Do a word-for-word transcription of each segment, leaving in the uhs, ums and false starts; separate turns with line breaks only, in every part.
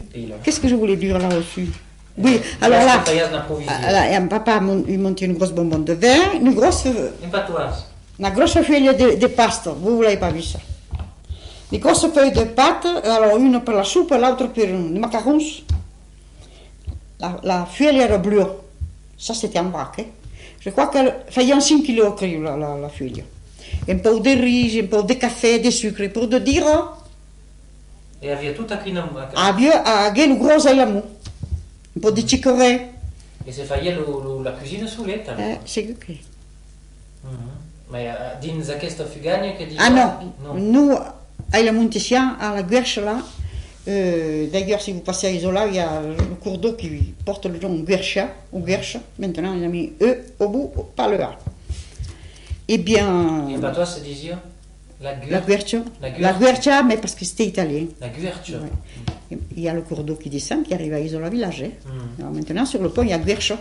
Qu'est-ce que je voulais dire là-dessus? Oui, alors là, là papa il montait une grosse bonbonne de vin, une grosse...
Une patoise.
Une grosse feuille de, de pasta, vous ne l'avez pas vu ça. Une grosse feuille de pâte, alors une pour la soupe, l'autre pour les macarons. La, la feuille era bleue. Ça c'était en vrac. Hein. Je crois qu'elle faisait un cinq kilos la, la, la feuille. Un peu de riz, un peu de café, de sucre, pour de dire...
Et avait tout à cuire.
Avait une grosse alamou. Un peu de chicorée.
Et c'est failli la cuisine sous l'aile.
Eh, c'est ok.
Mais dins aquesta fugagne que dit...
Ah non, non. Nous, à la Montessian, à la Guerche là, euh, d'ailleurs si vous passez à Isola, il y a le cours d'eau qui porte le nom Guercha, ou Guerche, maintenant il a mis E au bout, pas le A. Eh bien...
Et pas toi, c'est disait la
Guercha. La Guercha, mais parce que c'était italien.
La Guercha.
Ouais. Il y a le cours d'eau qui descend, qui arrive à Isola Village. Mm. Alors maintenant, sur le pont, il y a Guercha.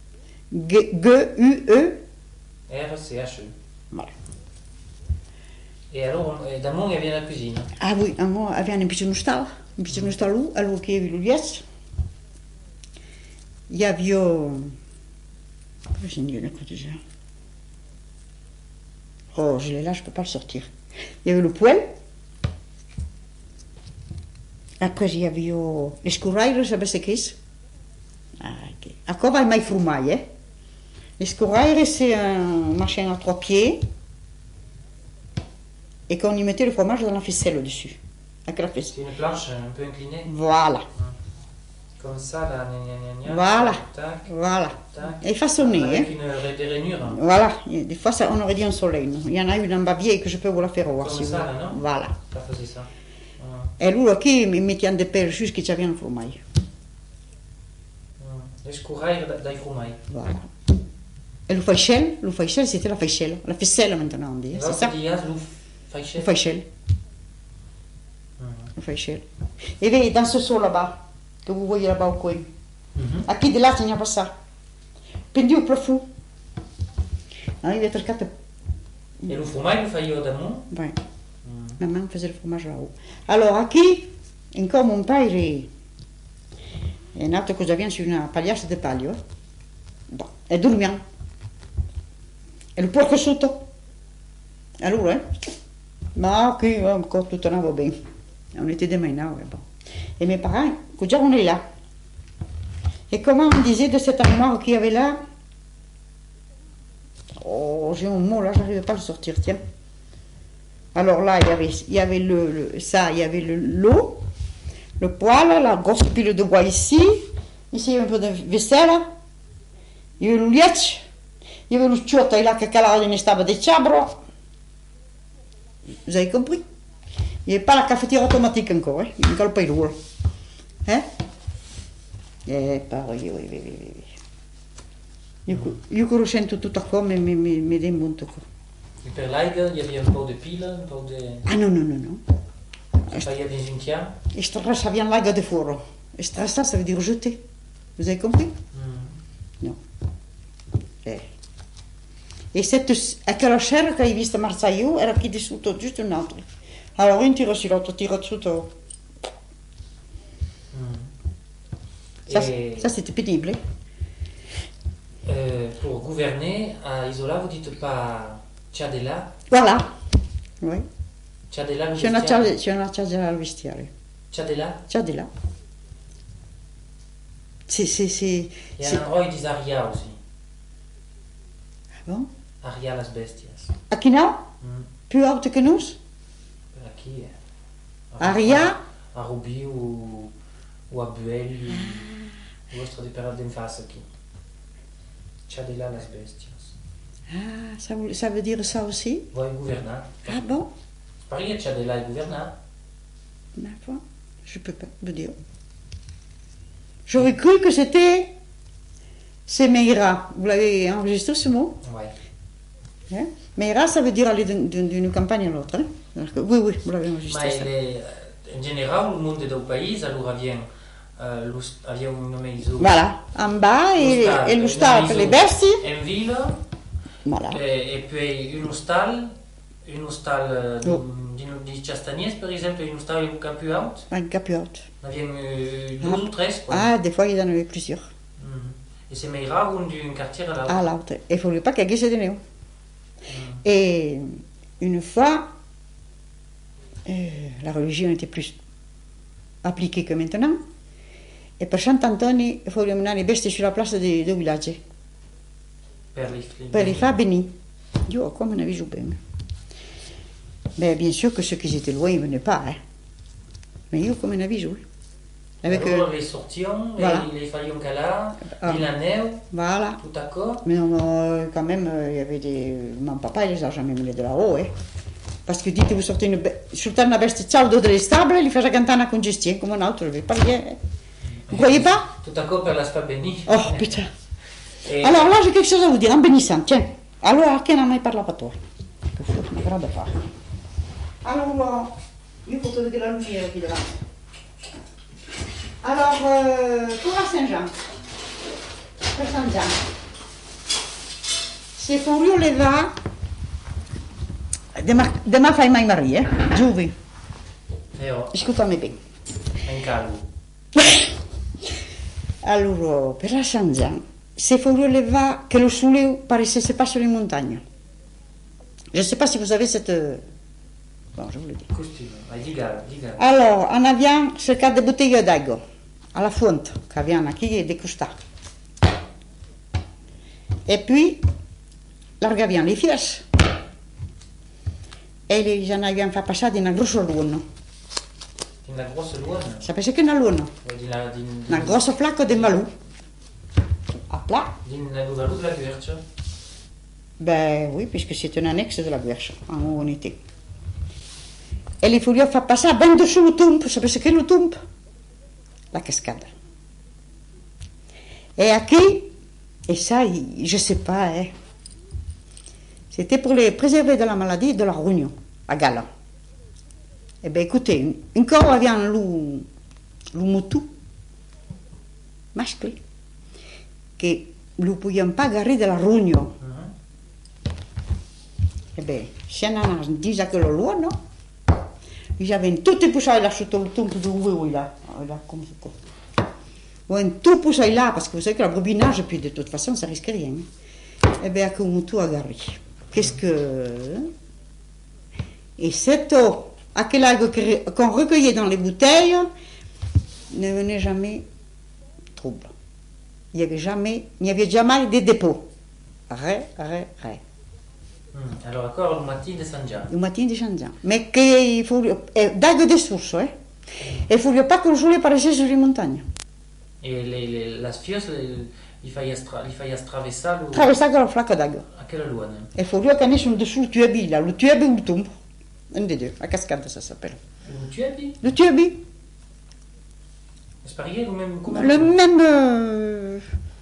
G-U-E.
R-C-H-E.
Voilà.
Et alors, d'amont, il y avait la cuisine.
Ah oui, amont, il y avait un petit nostal, un petit nostal où, alors qu'il y avait le liesse. Il y avait... Je ne sais pas déjà. Oh, je l'ai là, je ne peux pas le sortir. Il y avait le poêle. Après, il y avait les scouraires, je sais ce que c'est. Ah, ok. Encore, il y a les frumailles, hein. Les scouraires, c'est un machin à trois pieds et qu'on y mettait le fromage dans la ficelle au-dessus.
C'est une planche un peu inclinée.
Voilà.
Comme ça, là, gna, gna, gna,
voilà.
Tac,
voilà.
Tac.
Et façonné.
Avec
hein.
une, des rainures.
Voilà. Des fois, ça, on aurait dit un soleil. Non. Il y en a une en Bavière que je peux vous la faire voir.
Comme
si
ça,
vous...
là, non?
Voilà.
Ça faisait ça.
Et lui, qui il mettait en dépêche jusqu'à ce qu'il y avait un fromage.
Les scouraires dai fromage.
Voilà. Et le faïchel, le faïchel, c'était la faïchel. La ficelle maintenant, on dit. C'est ça?
Le faïchel.
Le faïchel. Le faïchel. Et bien, dans ce seau là-bas, que vous voyez là-bas au coin, mm-hmm. À qui de là, il n'y a pas ça. Pendu au plafond. Ah, il va être quatre.
Et le fromage, le faillit d'amont?
Oui. Mm. Maman faisait le fromage là-haut. Alors, à qui, encore mon père, il è nato cosa vien su una pagliaccia di palio, eh? Bon. E dormiamo. E il porco sotto. Allora, eh? Ma qui, encore tout en va bien. On était des maintenant, ouais, bon. Et mes parents, déjà on est là. Et comment on disait de cette armoire qu'il y avait là? Oh, j'ai un mot là, j'arrive pas à le sortir, tiens. Alors là, il y avait, il y avait le, le, ça, il y avait le, l'eau. Le poêle, la grosse pile de bois ici, ici il y avait un peu de vaisselle, il y avait le lietch, il y avait le ciotta là che calava ne stava de ciabro. Vous avez compris? Il n'y avait pas la cafetière automatique encore, hein? Il n'y avait pas le rouleau. Hein? Eh, pareil, oui, oui, oui, oui. Io conosco tutto qua, mi, mi, mi, mi démonte quoi.
Et per l'aide, il y avait un pot de pile, un pot de...
Ah non, non, non, non.
Ça y a des untiens.
Extra, ça vient l'aide de four. Extra, ça, ça veut dire jeter. Vous avez compris? Mm. Non. Eh. E cette, aquella scena che hai visto a Marsaio era qui di sotto, giusto un altro. Allora un tiro su l'altro, tiro sotto. Mm. Ça, Et... ça c'était pénible.
Euh, pour gouverner à Isola, vous dites pas Ciadella?
Voilà. Oui.
Ciadella al
c'è una, c'è una Ciadella al vestiario.
Ciadella?
Ciadella. C'est, c'est, c'est,
Il y a un roi qui dit Aria aussi.
Ah bon?
Aria las bestias.
Aqui não? Mm. Più alto que nós?
Aqui é.
Aria?
A Rubi ou, ou a Buel. Ah. Gosto de pegar de face aqui. Ciadella las bestias.
Ah, ça, ça veut dire ça aussi?
Oui, gouverner.
Ah bon?
Paris, Ciadella est gouverner.
D'accord. Je peux pas vous dire. J'aurais cru que c'était c'est Meira. Vous l'avez enregistré ce mot?
Oui.
Hein? Meira, ça veut dire aller d'une campagne à l'autre. Hein? Oui, oui, vous l'avez enregistré.
Mais les, en général, le monde du pays, alors vient euh, avait un nom iso.
Voilà, en bas et, et le stade, les besties.
En ville.
Voilà.
Et, et puis une hostal, une hostal
oh.
di Castagnès, par exemple, il nous avait un peu haut.
Un peu plus haute.
On avait euh, douze ou treize, quoi.
Ah, des fois, il y en avait plusieurs.
Mm. Et c'est meilleur d'un quartier à l'autre.
À l'autre. Il ne fallait pas qu'il y ait de néo.
Mm.
Et une fois, euh, la religion était plus appliquée que maintenant. Et per Sant'Antoni, il fallait mener les besties sur la place du village.
Per les,
Per les faire bénir. Io, comme on avait joué bien. Mais bien sûr que ceux qui étaient loin, ils ne venaient pas. Hein. Mais io, comme on avait joué.
Avec Alors, euh, les sortions, voilà. Et les falions qu'à là, ah. La neige,
voilà.
Tout d'accord.
Mais non, euh, quand même, euh, il y avait des... Mon papa, il les a jamais mis de là-haut. Hein. Parce que dites, vous sortez une... Sortez une bestia cialdo delle stable, il fait canter una congestion, comme un autre, je ne vais pas dire. Hein. Vous croyez pas?
Tout d'accord, per la spa bénie.
Oh, putain. Et... Alors là, j'ai quelque chose à vous dire, en bénissant, tiens. Allora, che non mai parlato a toi? Che forse mi agrada fare. Allora, io posso vedere la lumière qui davanti. Alors, euh, pour la Saint-Jean, per Saint-Jean, se Furio le va, demà fai mai Maria, eh? Giuvi.
Io.
Ascoltami bene.
In calmo.
Allora, per la Saint-Jean, se Furio le va, que le soleil paraissait pas sur les montagnes. Je ne sais pas si vous avez cette... Bon, je vous le dis. Alors, on avait cercato des bouteilles d'acqua alla fonte che abbiamo qui de costà. Et puis, largaviamo le fies. E li abbiamo fatto passare in una grossa luna.
In una grossa luna?
Sapete che è una luna?
Una,
una grossa flacca di malù. A plat.
Din la Louvarou de la Guerche?
Ben oui, puisque c'est un annexe de la Guerche, en où on était. Et il faut faire passer ben dessous le tombe. Vous savez ce qu'est le tombe? La cascade. Et aquí, et ça, je ne sais pas, hein, c'était pour les préserver de la maladie de la rugno, à Gala. Eh bien, écoutez, encore avait le, le moutou, masque, que ne pouvions pas garder de la rugno. Eh bien, si on a dit que le loin, non? Ils avaient tout poussé là sous le tombe de où là, là comme ça. Ils ont tout poussé là parce que vous savez que la bobinage, puis de toute façon, ça risque rien. Eh bien, qu'on tout agarré. Qu'est-ce que et cette eau, à quelle eau qu'on recueillait dans les bouteilles, ne venait jamais trouble. Il n'y avait jamais, il n'y avait jamais des dépôts. Rien, rien, rien.
Mm. Alors encore le matin de Saint-Jean.
Le matin de Saint-Jean. Mais qu'il faut, d'ague des sources, hein. Il ne faut pas que le soleil paraisse sur les montagnes.
Et les, les, las fios, il fallait traverser le...
Traverser avec la flaque d'ague.
À quelle loi?
Il faut qu'on est sur dessous le tuebi, là. Le tuebi ou le tombe. Un des deux. La cascade, ça s'appelle.
Le tuebi?
Le tuebi.
C'est pareil, le même...
Le même... Euh,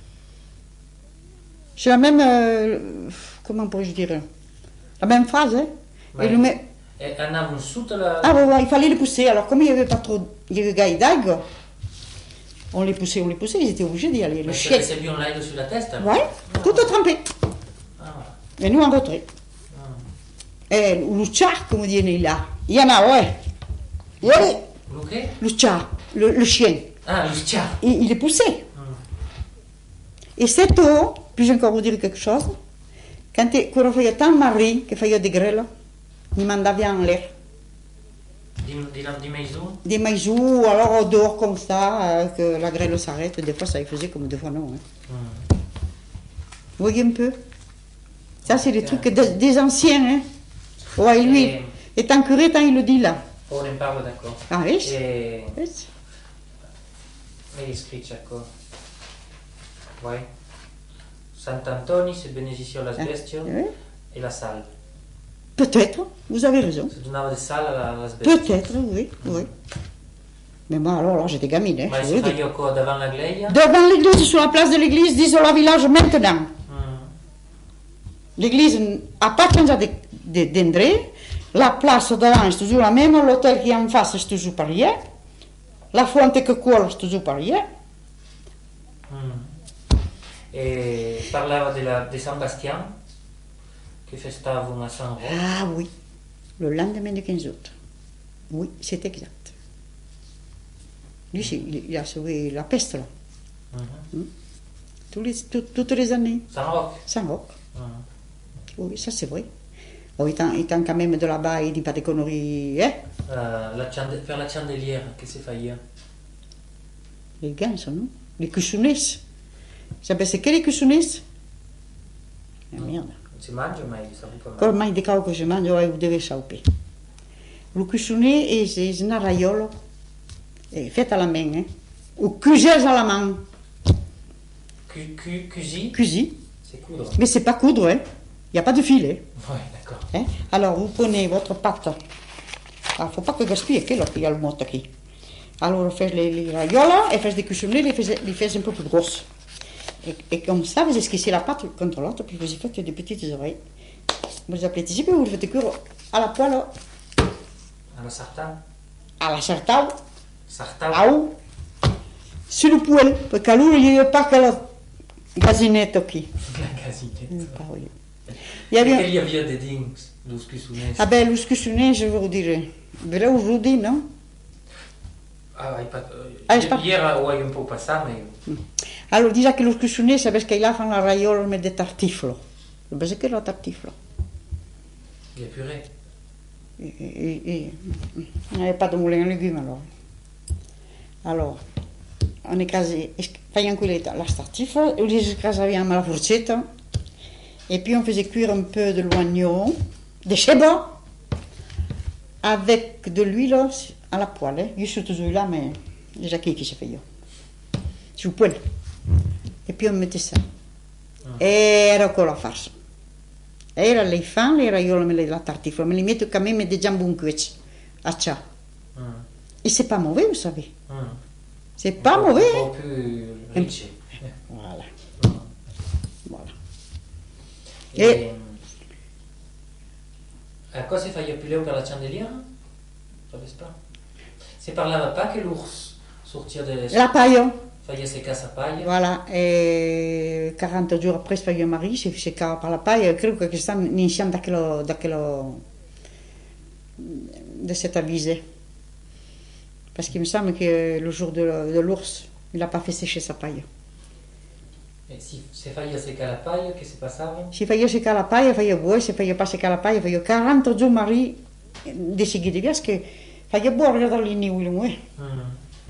c'est la même... Euh, comment pourrais-je dire? La même phrase, hein?
Ouais.
Et le même...
Et on a une soute là...
Ah ouais, ouais, il fallait les pousser. Alors, comme il n'y avait pas trop... Il y avait gaille d'algues, on les poussait, on les poussait, ils étaient obligés d'y aller. Le chien...
C'est bien l'ail sur la tête?
Oui, ah, tout ouais. Trempé.
Ah.
Et nous, en retrait. Ah. Et le char, comme on dit là, il y en a, ouais. Oui.
Le quê?
Le char, le, le chien.
Ah, le char.
Il, il est poussé. Ah. Et cette eau, puis-je encore vous dire quelque chose? Quand on faisait tant de marins, qu'il faisait des grêles, ils mandaient en l'air.
Des, des, des maisons? Des
maisons, alors au dehors comme ça, euh, que la grêle s'arrête. Des fois, ça y faisait comme des fois non. Hein. Mm. Vous voyez un peu? Ça, c'est des trucs de, des anciens. Hein. Ouais, lui, et... étant curé, tant il le dit là.
On en parle, d'accord.
Ah oui?
Et...
Oui.
Mais il écrit, d'accord. Oui. Sant'Antoni, c'est bénéficieux la bestia ah, oui. Et la salle.
Peut-être, vous avez raison.
Ça donnait des salles à la bestia.
Peut-être, oui, oui. Mais moi, alors là, j'étais gamine. Hein,
mais c'est pas quoi, devant l'église?
Devant l'église, sur la place de l'église d'Isola Village maintenant. Mm. L'église n'a pas changé d'endroit. La place devant est toujours la même. L'hôtel qui est en face est toujours pareil. La fonte que coule est toujours pareil.
Mm. Et parlava de, la, de Saint Bastien, che festavano a Saint Roch.
Ah oui, le lendemain du quinze août. Oui, c'est exact. Lui, il, il a sauvé la peste, là.
Mm-hmm.
Mm. Tous les, tout, toutes les années.
Saint-Roch.
Saint-Roch.
Mm-hmm.
Oui, ça c'est vrai. Oh, étant, étant quand même de là-bas, il dit pas de conneries, hein?
Euh, la chande- faire la chandelière, qu'est-ce que c'est faillir?
Les gants, non? Les cussonets. Sapete che les cussonets? Ah, merde.
Si mangia mai, sa un po' mai.
Ormai di cavo che si mangia, o deve sapere. Le cussonnet è un arraiolo, è fatto alla main, eh? Ou cuisé à la main.
Cu- cu- Cusi,
Cuisi.
c'est coudre.
Mais c'est pas coudre, hein? Il n'y a pas de filet.
Oui, d'accord.
Hein? Alors, vous prenez votre pâte. Il ne faut pas que gaspiller, qu'il y a le mot ici. Alors, vous faites les, les raioles, et faites des cuissonnets, les faites, les faites un peu plus grosses. Et, et comme ça, vous esquissez la pâte contre l'autre, puis vous y faites des petites oreilles. Vous les aplatissez, puis vous le faites cuire à la poêle,
À la sartane.
à la sartane,
Sartane.
là-haut, sur le poêle, parce qu'à l'eau, il n'y a pas que la gazinette ici.
La gazinette.
Pas, oui. Il y avait...
Perché gli avvia dei dings, lo schissonese?
Ah ben, le cuissonnet, je vais vous dire. Mais là, aujourd'hui, non?
Ah, hai pas...
Ah, hai pas-
Ieri ho un po' passato, ma...
Allora, dice che lo cuissonnet, sapete che là fanno la raiola ma di tartiflo. Sapete che è la tartiflo?
Il y a purée.
Et, et, et, il n'y avait pas de moulin à légumes, alors. Alors, on écrasait, faisant cuire la tartifle, on les écrasait à la fourchette, et puis on faisait cuire un peu de l'oignon, de chèvre, avec de l'huile à la poêle. Hein. Je suis toujours là, mais déjà qui qui se fait, sur le poêle. Et puis on mettait ça. E era con la farsa. Era le fan, le raiola, me la tartifla, me les metto quand même des jambons cuits à ça.
Mm.
Et c'est pas mauvais, vous savez.
Mm.
C'est pas
Un po'-
mauvais.
Un po' più ricci.
Voilà.
Mm.
Voilà.
E...
E-
À quoi c'est failli appeler per la chandelière? Je ne sais pas. C'est par là pas que l'ours sortir de...
La paille.
Failli sécar sa paille.
Voilà. E quaranta jours après, c'est mio mari, si seccava per la paille, credo che stanno iniziando da quello, da quello, de cette avisée. Parce qu'il me semble que le jour de, de l'ours, il n'a pas fait sécher sa paille.
E si se failli sécar la paille, che si passava?
Si feia secar la paille, feia buoi, si feia pas secar la paille, feia quaranta jours mari de seguida, parce que feia buoi regardare lì niu, eh.
Mm.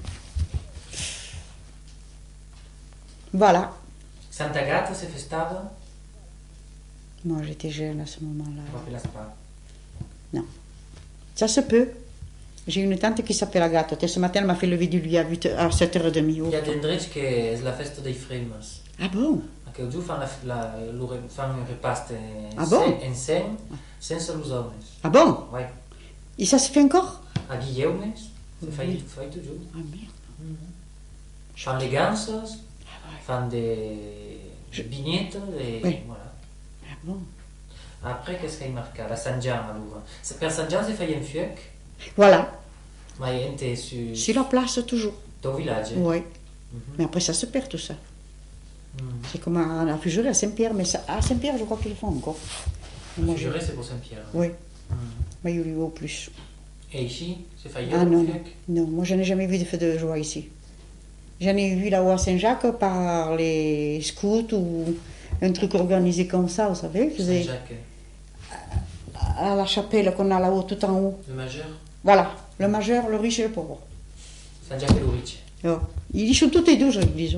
Voilà.
Santa Agata se festava?
Moi, j'étais jeune à ce
Non,
moment-là.
la pas.
Non. Ça se peut. J'ai une tante qui s'appelle Agathe. Ce matin, elle m'a fait lever du lit à, huit, à sept heures trente.
Il y a dendrici che è la festa dei fremas.
Ah bon?
Che giù fanno, la, la, loro fanno un ripasto
Ah bon?
insieme, senza gli uomini.
Ah bon?
Ouais.
Et ça se fait encore?
A Guillaume, se fa
Oui.
fai tu giù.
Ah merde.
Fanno le gansos,
Ah ouais.
fanno des vignettes et
Oui.
voilà.
Ah bon?
Après, qu'est-ce qu'il y a marqué? La San Gian, allora. Se per San Gian si fa un fuoco,
Voilà.
ma niente su...
Sur la place, toujours.
Ton village.
Oui.
Mhm.
Mais après, ça se perd tout ça.
Mm.
C'est comme à la fugerie à Saint-Pierre, mais ça, à Saint-Pierre, je crois qu'ils le font encore. Moi, je-
Juré, c'est pour Saint-Pierre.
Oui,
Mm.
mais il y a au plus.
Et ici, c'est failli
Ah
un
non, non,
fuoco?
non, moi je n'ai jamais vu de feu de joie ici. J'en ai vu là-haut à Saint-Jacques par les scouts ou un truc organisé comme ça, vous savez. ils faisaient
Saint-Jacques,
à la chapelle qu'on a là-haut, tout en haut.
le majeur.
Voilà, le majeur, le riche et le pauvre.
Saint-Jacques et Lurice.
Oh. Ils sont tous et deux, l'église.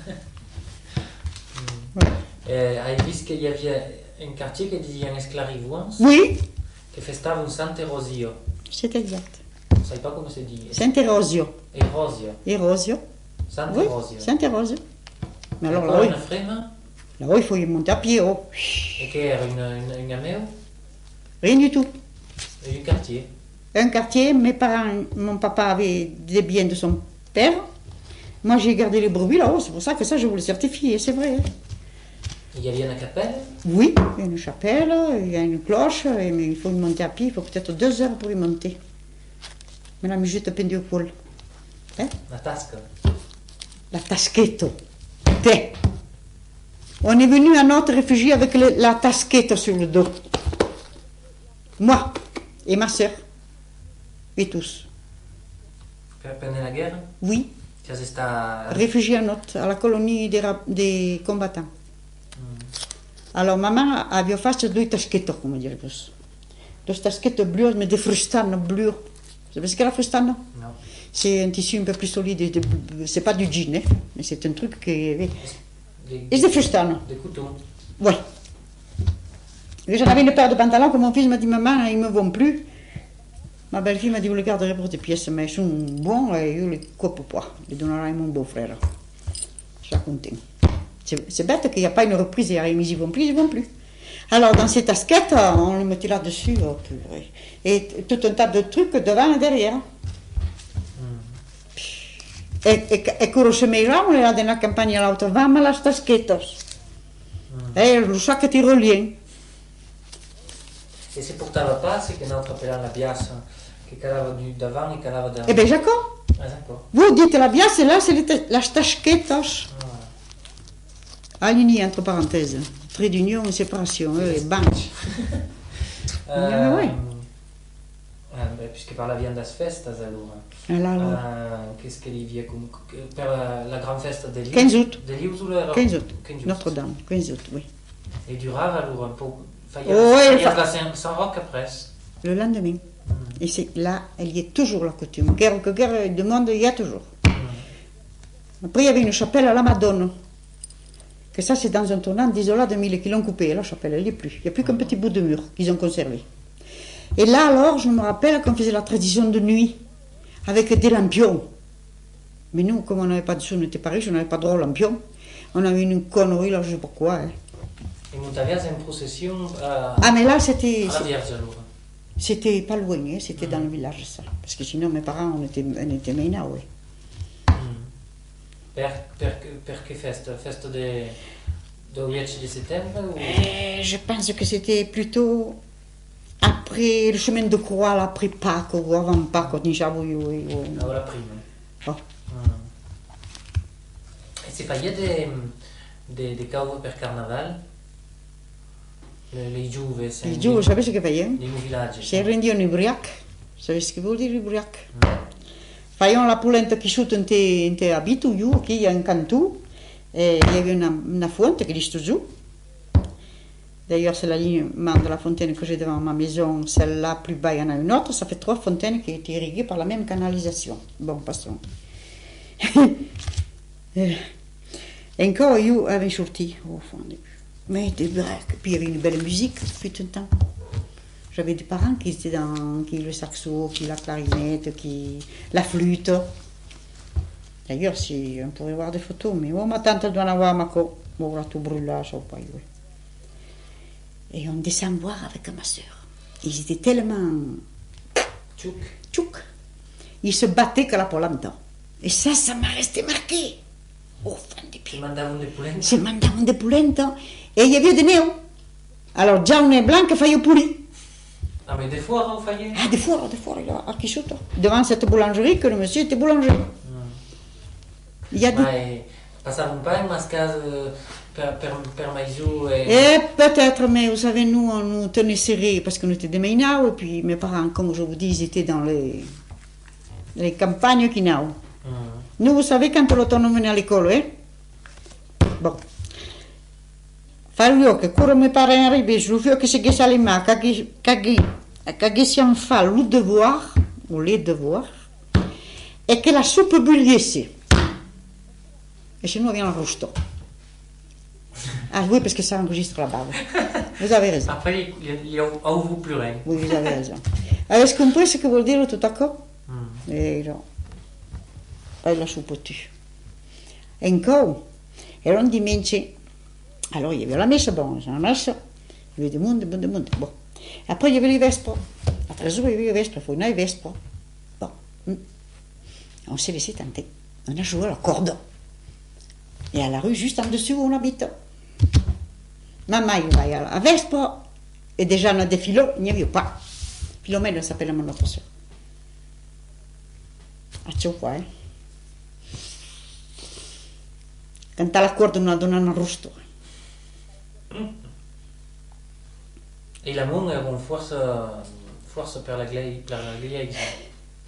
Eh, hai visto che gli aveva un quartier che diceva Esclarivouans,
Oui,
che festava un Sant'Erosio.
c'est exact.
Non sai pas come si dice?
Saint-Érosio.
Erosio.
Érosio. Oui,
Sant'Erosio.
Saint-Érosio. Mais alors
E
là,
poi
oui,
una frema,
là-haut, il faut y monter à pied. Oh.
e che era una, una, una meo,
Rien du tout.
e un quartier.
Un quartier, mes parents, mon papa avait des biens de son père. Moi, j'ai gardé les brebis là-haut, c'est pour ça que ça, je vous le certifie, c'est vrai. hein.
Il y avait una cappella,
Oui, il y a une chapelle, il y a une cloche, et- mais il faut y monter à pied, il faut peut-être deux heures pour y monter. Mais la musique pendue au poil. Hein?
una tasca.
La taschetto. Te. On est venu à notre réfugié avec le- la taschetto sur le dos. Moi et ma soeur. et tous.
Pendant la guerre?
Oui.
Tu es sta...
Réfugiés à Note, à la colonie des, des combattants. Mm. Alors, maman avait fait deux taschettes, comme dire. Deux taschettes bleues, mais des frustanes bleues. Vous savez ce qu'est la frustane?
Non.
C'est un tissu un peu plus solide. C'est pas du jean, hein, mais c'est un truc qui.
Des,
et des frustanes.
Des couteaux.
Oui. J'en avais une paire de pantalons que mon fils m'a dit, maman, ils ne me vont plus. Ma belle-fille m'a dit, vous les garderez pour des pièces, mais ils sont bons et je les coupe pas. Je les donnerai à mon beau-frère. Je suis content. C'est bête qu'il n'y a pas une reprise et ils n'y vont plus, ils n'y vont plus. Alors, dans ces tasquettes, on les mettait là-dessus. Oh, et tout un tas de trucs devant et derrière. Mm. Et, et, et conoscevamo là dans la campagne l'autre, vamos las tasquetas. Mm. Et le sac tyrolien.
E si portava passi che non appelava la biassa, che calava davanti e calava davanti.
Eh bien, Jacob.
Ah, d'accord.
Vous dites la biassa, là, c'est les tasquetas. Ah. Aligné, entre parenthèses. Trait d'union et séparation, eux, les banques.
euh, oui. Eh, puisque parlaviamo das festas allora.
allora.
Uh, Qu'est-ce qu'elle y vient comme per la grande festa degli
quinze août.
Degli août.
quinze août. Notre-Dame, quinze août, oui.
Et durava alors un peu. Il y a,
oh,
il y a de la Saint-Roch après.
Le lendemain. Mm. Et c'est là, elle y est toujours la coutume. Guerre que guerre demande, il y a toujours. Mm. Après, il y avait une chapelle à la Madone. Que ça, c'est dans un tournant d'Isola de Mille qui l'ont coupé. La chapelle, elle n'y est plus. Il n'y a plus qu'un petit bout de mur qu'ils ont conservé. Et là, alors, je me rappelle qu'on faisait la tradition de nuit avec des lampions. Mais nous, comme on n'avait pas de sous, on n'était pas riches, on n'avait pas droit aux lampions. On avait une connerie, là, je ne sais pas quoi. Hein.
Et Montagna, c'est une procession à...
Ah, mais là, c'était...
à la Vierge, alors.
C'était pas loin, hein, c'était mm. dans le village, ça. Parce que sinon, mes parents, on était, on était maintenant, oui.
Mm. Per, per, per che festa? Festa de, de dieci di settembre ou...
eh, Je pense que c'était plutôt après le chemin de croix, là, après Pâques, ou avant Pâques, on y avait... Oui, oui.
Ah, la prime.
Oh.
Mm. Et c'est pas, il y a des, des, des cowboys per carnaval? Les Juve,
les Juve, sapete ce che facciamo?
Nei villaggi.
Si rendiano ubriac. Sapete ce che vuol dire ubriac? Mm. Facciamo la polenta che sotto in te, in te abito, io, qui in Cantù, et il y avait une, une fontaine qui est giù. D'ailleurs, c'est la ligne de la fontaine que j'ai devant ma maison, celle-là, plus bas, il y en a une autre. Ça fait trois fontaines qui ont été irriguées par la même canalisation. Bon, passons. Et encore, io avevo sorti au fond. Mais des breaks. Puis il y avait une belle musique, depuis un temps. J'avais des parents qui étaient dans qui le saxo, qui la clarinette, qui la flûte. D'ailleurs, si on pourrait voir des photos, mais oh, ma tante doit en avoir ma co. Bon, là, tout brûle là, ça va pas y aller. Et on descend voir avec ma soeur. Ils étaient tellement
tchouk.
Tchouk. Ils se battaient que la polenta. Et ça, ça m'a resté marqué. Au fond des pieds.
Ils mandaient des polenta.
Ils mandaient des polenta. Et il y avait des néons. Alors, già et blanc fait au poulet.
Ah, mais des foires, vous faisiez?
Ah, des foires, des foires, là, à Quichotte. Devant cette boulangerie, que le monsieur était boulanger. Mm. Il y a
des... Passavons pas une mascade per, per, per maïzou et...
Eh, peut-être, mais vous savez, nous, on nous tenait serrés parce qu'on était des Mainau, et puis mes parents, comme je vous dis, ils étaient dans les, les campagnes qui n'ont. Mm. Nous, vous savez, quand l'automne venait à l'école, hein? Bon. Fallo che quando mes parents arrivaient, je vois que c'est que ça les m'a, que si on fait le devoir, ou les devoirs, et que la soupe bouillissait. Et chez nous, on vient en rouge. Ah oui, parce que ça enregistre là-bas. Vous avez raison.
Après, il y a où vous pleurez.
Oui, vous avez raison. Avez-vous compris ce que veut dire tout à coup? Mm. Et non. Pas la soupe tue. Et encore, et on dimanche. Alors, il y avait la messe, bon, la messe, il y avait du monde, du monde, bon. Après, il y avait les vespres. Après, il y avait les vespres, il faut une vespres. Bon. On s'est laissé tenter. On a joué à la corde. Et à la rue, juste en dessous où on habite. Maman, il va à la vespre, et déjà, on a des philos, il n'y avait pas. Philomène s'appelle mon autre soeur. Ah, tu vois, hein. Quand à la corde, on a donné un rosto.
Et l'amour est une force, force per la glaise.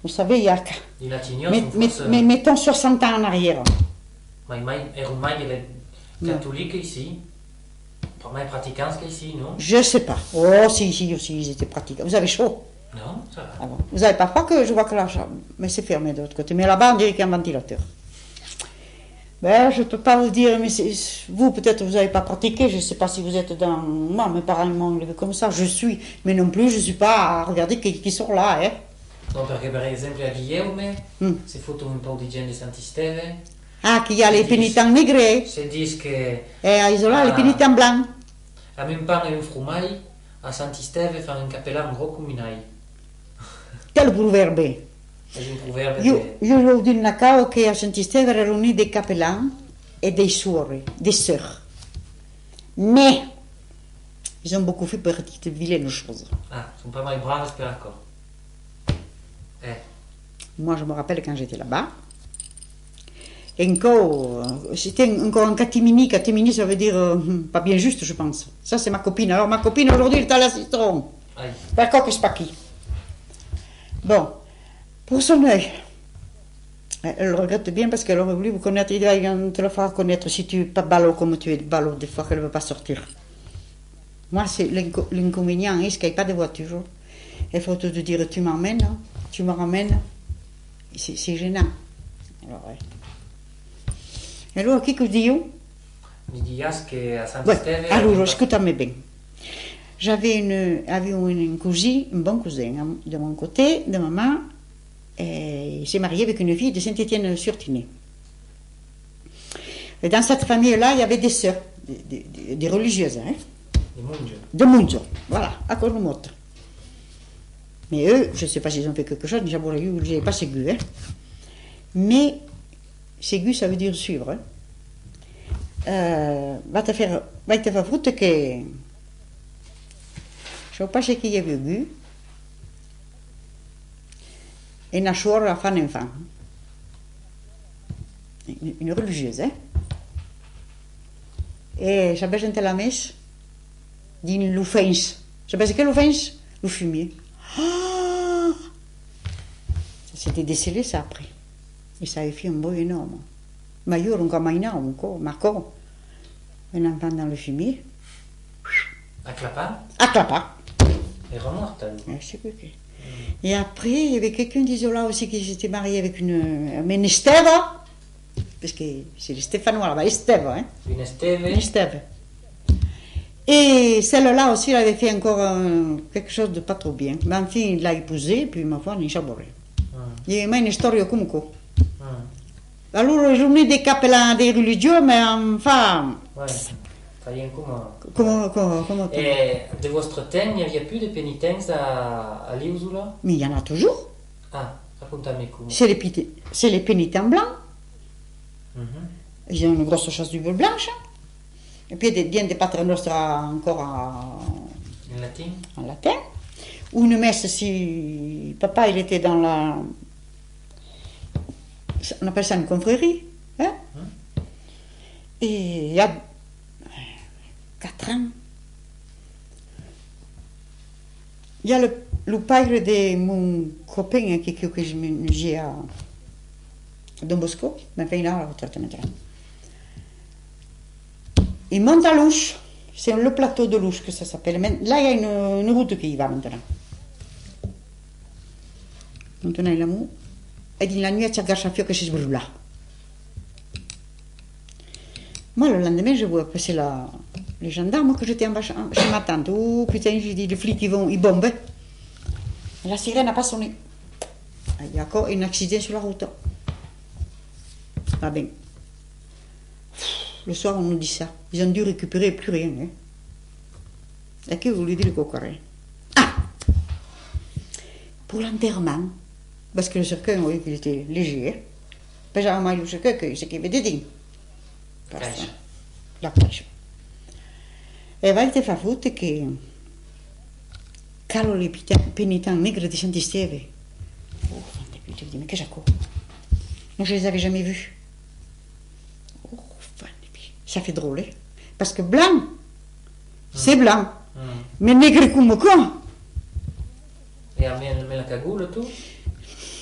Vous savez, il y a...
I latinios
Mais,
sont
mais,
forse...
mais mettons soixante ans en arrière.
Ma mai ero mai le cattolique ici. Pas mai pratiquants qu'ici, non?
Je ne sais pas. Oh, si, si, si, ils étaient pratiquants. Vous avez chaud?
Non, ça va.
Ah bon. Vous n'avez pas froid que je vois que la chambre... Mais c'est fermé de l'autre côté. Mais là-bas, on dirait qu'il y a un ventilateur. Ben, je ne peux pas vous dire, mais c'est... vous, peut-être, vous n'avez pas pratiqué. Je ne sais pas si vous êtes dans... Moi, mes parents m'ont élevé comme ça. Je suis. Mais non plus, je ne suis pas à regarder qui, qui sont là, hein.
Non, perché per esempio a Guillaume,
Mm.
si foto un po' di gente di Sant'Isteve,
Ah, qu'il y a les pénitents négrés.
si dice che
Et à Isola,
Ah.
les pénitents blancs.
a même pas un frumai, a Sant'Isteve fa un cappellano rocuminai.
Quel proverbe.
È un proverbio
Io,
che...
io ho dit una cavo che a Saint-Estève erano riuniti dei capellani et des suori, des sœurs. Mais, ils ont beaucoup fait pour dire de vilaines choses.
Ah, sono pas mai bravi per accordo. Eh,
Moi, je me rappelle quand j'étais là-bas. Et encore, euh, c'était encore un catimini. Catimini, ça veut dire euh, pas bien juste, je pense. Ça, c'est ma copine. Alors, ma copine, aujourd'hui, elle est à la citron.
ai,
Par contre, je sais pas qui. Bon, pour son œil, elle le regrette bien parce qu'elle aurait voulu vous connaître. Il va te le faire connaître si tu es pas ballot comme tu es ballot, des fois qu'elle ne veut pas sortir. Moi, c'est l'inco- l'inconvénient, c'est qu'il n'y a pas de voiture. Il faut te dire, tu m'emmènes, tu me ramènes. C'est, c'est gênant. Alors, ouais. Et alors, qui que dis
mi dias che a
Ouais.
Sant'Isteve...
Alors, écoute-moi bien. J'avais une, avions une cousine, un bon cousin hein, de mon côté, de maman. Et il s'est marié avec une fille de Saint-Étienne-sur-Tinée. Et dans cette famille-là, il y avait des sœurs, des, des, des religieuses, hein,
Di Mungio.
de Munzo. Voilà, à Cornumotte. Mais eux, je ne sais pas s'ils ont fait quelque chose, déjà, je n'ai pas ségu. Hein. Mais, ségu, ça veut dire suivre. Hein. Euh, va te faire, va te faire foutre que... Je ne sais pas ce qu'il y avait vu. Et une soeur a fait un enfant. Une, une religieuse, hein. Et j'avais gente la messe d'une l'offense. J'avais ce que l'offense? Le fumier. Ah, ça s'était décelé ça après. Et ça avait fait un bruit énorme. Mais il y a encore maintenant, encore, Marco, un enfant dans le fumier.
A Clapa?
À clapar.
Era morta.
Ah, je sais plus qui. Et après, il y avait quelqu'un d'Isola aussi qui s'était marié avec une, une Estève, parce que c'est les Stéphanois là-bas, Estève, hein,
Une Esteve.
une Estève. Et celle-là aussi, elle avait fait encore euh, quelque chose de pas trop bien. Mais enfin, il l'a épousée, puis ma foi, il s'est chaboré.
Mm.
Il y a une histoire comme ça.
Mm.
Alors, je venais des capellans des religieux, mais enfin,
Ouais, fai un come...
comment, comment, comment
E de vostro tempo il n'y avait plus de pénitenze à, à l'Isola?
Mais il y en a toujours.
Ah, raccontami come.
C'est les, piti- c'est les pénitents blancs.
Mhm.
Ils ont une grosse chasse du blanche. Et puis, il y a des Pater Nostra encore en,
In latin?
en latin. Ou une messe si papa il était dans la... On appelle ça une confrérie. Hein?
Hum.
Et il y a quatre ans, il y a le, le père de mon copain qui, que, que j'ai à Don Bosco, mais enfin il est à la retraite maintenant. Il monte à Louche, c'est le plateau de Louche que ça s'appelle. Mais là, il y a une, une route qui y va maintenant. Maintenant, il a mou. Et dans la nuit, il y a un chauffeur qui se brûle là. Moi, le lendemain, je vois passer la, les gendarmes que j'étais en bas chez ma tante. Oh putain, j'ai dit, les flics, ils vont, ils bombent. Et la sirène n'a pas sonné. Il y a encore un accident sur la route. Pas bien. Le soir, on nous dit ça. Ils ont dû récupérer plus rien. Hein. Et qui vous lui dit le cocoré? Ah! Pour l'enterrement, parce que le cercueil, on voyait qu'il était léger. Hein. Ben, j'ai remarqué le cercueil, c'est qu'il y avait des dings.
Caixa.
La caixa. E vai te fa foutre que quand les pénitents nègres de Saint-Estève, oh, je me dis, mais qu'est-ce que c'est? Moi, je les avais jamais vus. Oh, ça fait drôle, hein? Parce que blanc, c'est blanc,
Mm.
mais nègre comme quoi?
E a me, me la cagoule tu?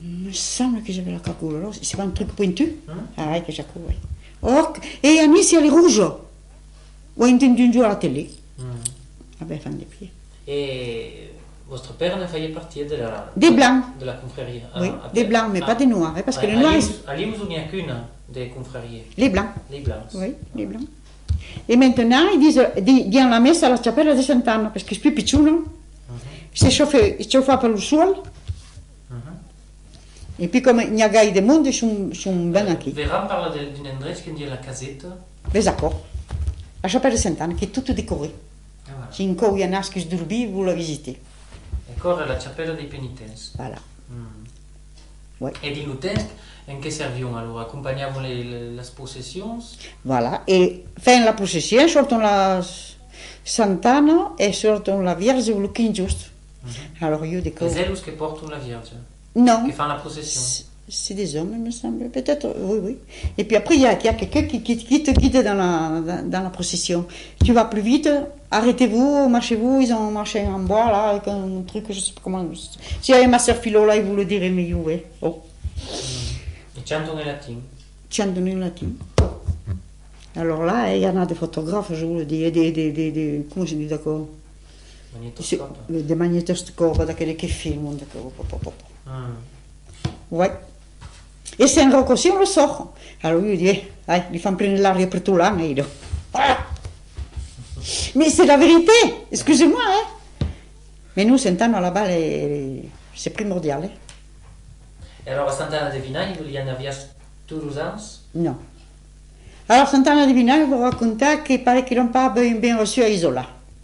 Il me semble que j'avais la cagoule. Alors, c'est pas un truc pointu?
Hum?
Ah oui, que j'ai oui. Or, et à Nice, elle est rouge. Ou entendu un jour à la télé.
Hum.
Ah ben, fan des pieds.
Et votre père ne faisait partie de la...
Des blancs.
De la confrérie.
Oui,
ah,
des blancs, mais
ah,
pas des noirs. Hein, parce
à,
que les noirs...
À
ils...
Limoux, à Limoux, il n'y a qu'une des confréries.
Les blancs.
Les blancs.
Oui, les blancs. Et maintenant, ils disent, viens la messe à la chapelle de Sant'Anna, parce que c'est plus piccolo. Mm-hmm. C'est chauffé, c'est chauffé par le sol. Mm-hmm. Et puis, comme il y a gagne de monde, ils sont, sont bien acquis.
Véran parle d'une endroit qui dit la casette.
Mais d'accord. La chapelle de Sant'Anna, qui est toute décorée. Ah, voilà. Si encore il y en a qui se d'Urbi, vous la visitez.
D'accord, la chapelle des pénitences.
Voilà.
Mm. Ouais. Et dis-nous, en que servions alors? Accompagnons les, les, les processions?
Voilà, et fin la procession, sortons la Sant'Anna et sortons la Vierge ou le King Just. Mm-hmm. Alors, io dico...
Les ailes qui portent la Vierge?
Non.
Qui font la procession?
C'est des hommes, il me semble. Peut-être, oui, oui. Et puis après, il y a, y a quelqu'un qui, qui, qui te guide dans la, dans, dans la procession. Tu vas plus vite, arrêtez-vous, marchez-vous. Ils ont marché en bois, là, avec un truc, je sais pas comment... Si y avait ma sœur Philo, là, il vous le dirait mieux, oui. Oh.
Chantons en latin.
Chantons en latin. Alors là, il y en a des photographes, je vous le dis, des, des, des, des comment je dis, d'accord?
Magnétoscope.
Des magnétoscopes, d'accord, qui filment, d'accord. Mm. Ouais. Et c'est un roc aussi, on le sort. Alors lui, il dit, allez, ils font prendre l'air pour tout là, mais il dit, ah. Mais c'est la vérité, excusez-moi, hein. Mais nous, Sant'Anna là-bas, c'est primordial, hein.
Et alors, à Sant'Anna de Vinagre, il y en avait tous les ans?
Non. Alors, Sant'Anna de Vinagre, je vous raconte qu'il paraît qu'ils n'ont pas bien, bien reçu à Isola.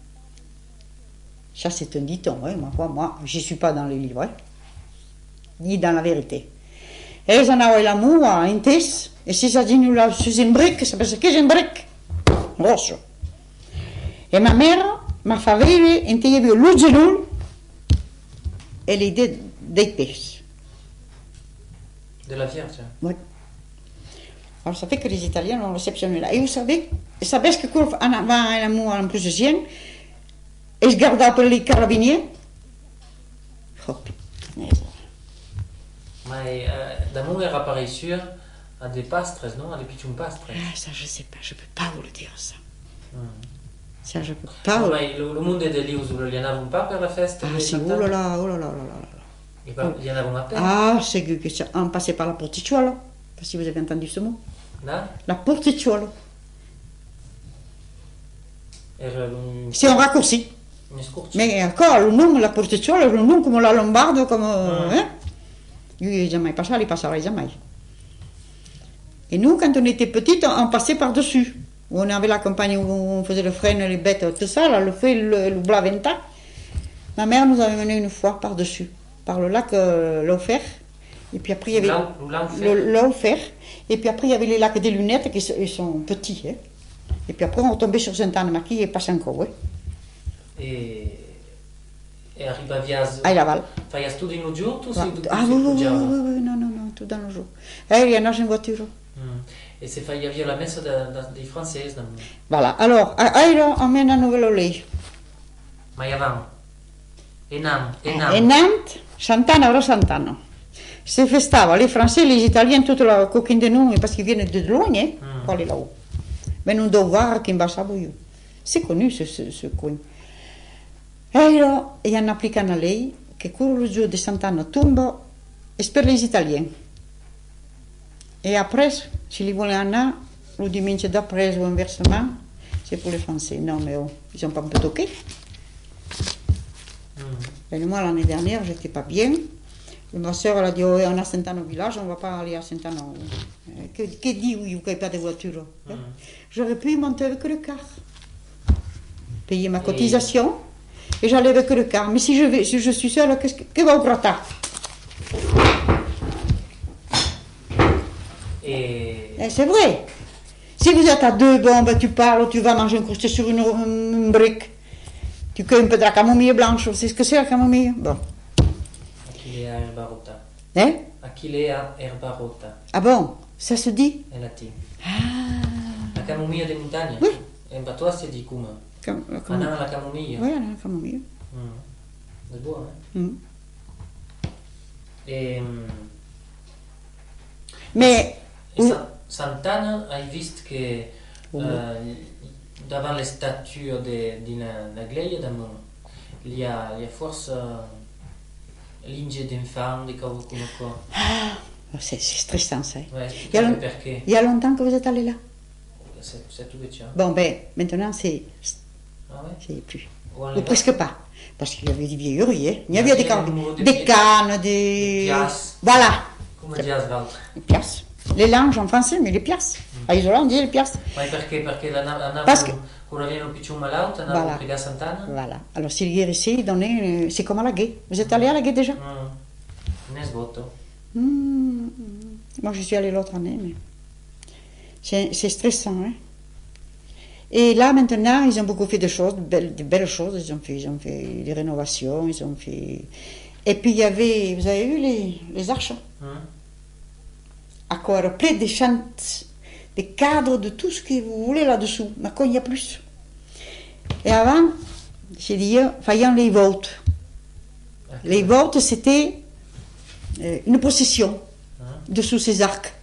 Ça, c'est un dit-on, hein. Moi, moi je ne suis pas dans les livres, hein. Ni dans la vérité. Et ils en avaient l'amour à un test, et si ça dit nous là, c'est une brique, ça pense que c'est une brique. Rosso. Et ma mère m'a fait vivre, et il y avait l'autre genou, et l'idée des tests.
De la Vierge?
Oui. Alors ça fait que les Italiens l'ont réceptionné là. Et vous savez, vous savez ce que quand on va un amour en plus de chien, et je garde après les carabiniers. Hop.
Mais euh, d'amour est apparu sur à des pastres, non? À des pitchons pastres.
Ah, ça je sais pas, je peux pas vous le dire ça.
Hmm.
Ça je peux pas.
Non, mais le, le monde des livres, il y en a pas pour la fête?
Ah si, oh là là, oh là là, oh là là.
Il y en a à peine?
Ah, c'est que ça, on passait par la porticciolo. Parce que vous avez entendu ce mot.
Là?
La porticciolo.
Le...
C'est un raccourci. Mais encore, le nom, la porticciolo, le nom comme la lombarde, comme... Mm. Hein? Lui, jamais passé, il passera jamais. Et nous, quand on était petits, on passait par-dessus. On avait la campagne où on faisait le frein, les bêtes, tout ça, là, le feu, le, le blaventa. Ma mère nous avait mené une fois par-dessus, par le lac euh, Laufer. Et puis après, il y avait le Laufer. Et puis après, il y avait les lacs des Lunettes, qui sont, ils sont petits. Hein. Et puis après, on tombait sur Saint-Anne-Maquis et passe encore. Ouais.
Et... Et arrive à Viaz.
À Laval.
Faites tout dans le jour, tout
ah, ah oui, oui, oui, oui, oui, non, non, non, tout dans le jour. Et il y en a une voiture.
Mm. Et c'est fait, il y avait la messe de, de, des Françaises. Non?
Voilà, alors, à Aïlo, on mène à Nouvelle-Olé.
Mais avant, et Nantes, et Nantes.
Et Nantes, Sant'Anna, ora Sant'Anna. Se festava les Français, les Italiens, toute la coquine de nous, parce qu'ils viennent de loin, hein, mm. Pour aller là-haut. Mais nous devons voir qu'il va s'abouiller. C'est connu, ce, ce, ce coin. E là, il y a un applicant a lei che quello il giorno di Sant'Anna tomba è per gli italiani. E après, si li vuole andare, le dimanche d'après ou inversement, c'est pour les Français. Non, mais oh, ils n'ont pas un peu toqué. Mm. Et moi, l'année dernière, j'étais pas bien. Et ma soeur, elle a dit, oh, on a Sant'Anna au village, on ne va pas aller à Sant'Anna. Que, que dit, oui, vous n'avez pas de voiture? Mm. J'aurais pu y monter avec le car. Payer ma cotisation. Et j'allais avec le car. Mais si je, vais, si je suis seule, qu'est-ce que, que va au gratin?
Et...
Et c'est vrai. Si vous êtes à deux, bon, ben, tu parles, tu vas manger un crusté sur une, une brique. Tu cueilles un peu de la camomille blanche. C'est ce que c'est la camomille? Bon.
Achillea erba rota.
Hein?
Achillea erba rota.
Ah bon? Ça se dit?
En latin.
Ah.
La camomille des montagnes?
Oui.
En patois, c'est dit comment?
Cam la
camomille. Ah non, la camomille.
Oui, la camomille.
Mm. C'est beau, hein?
Mm.
Et, hum,
Mais...
et Sa- Sant'Anna, hai visto che
Oui.
eh, davanti alle statue di di una, una gleia d'amore, il y a, il y a forse l'inge d'infant di cose come quoi.
Ah, c'est c'est stressant ça.
Ouais,
Il y, a
explica
long-
perché.
il y a longtemps que vous êtes allé là?
C'est c'est tout bête, hein.
Bon, ben, maintenant, c'est
Ah ouais?
c'est plus.
Ou on
Ou
les
presque pas. Parce qu'il y avait des vieilleries, hein. Il y
Il y
avait des,
avait
can-
des mots de
des
pied.
cannes,
Des
des...
piastres.
Voilà,
Come dias Walter?
les piastres. Les langes en français, mais les piastres. À Isola, on dit les piastres.
Ma perché? Perché la nave
Parce que-
quand on vient au Pichou Malaut, on a
Voilà.
pris à Sant'Anna.
Voilà. Alors, si les guérissés, ils donnaient... euh, C'est comme à la guet. Vous êtes allé à la guet déjà?
Mm. Nesbotto.
Hmm. Moi, je suis allée l'autre année, mais... C'est c'est stressant, hein. Et là, maintenant, ils ont beaucoup fait de choses, de belles, de belles choses. Ils ont fait, ils ont fait des rénovations, ils ont fait... Et puis, il y avait... Vous avez vu les, les arches?
Mm.
Encore plein de chantes, des cadres, de tout ce que vous voulez là-dessous. Mais quand il y a plus. Et avant, j'ai dit, faillant les votes. Les votes, c'était euh, une procession
Mm.
dessous ces arcs.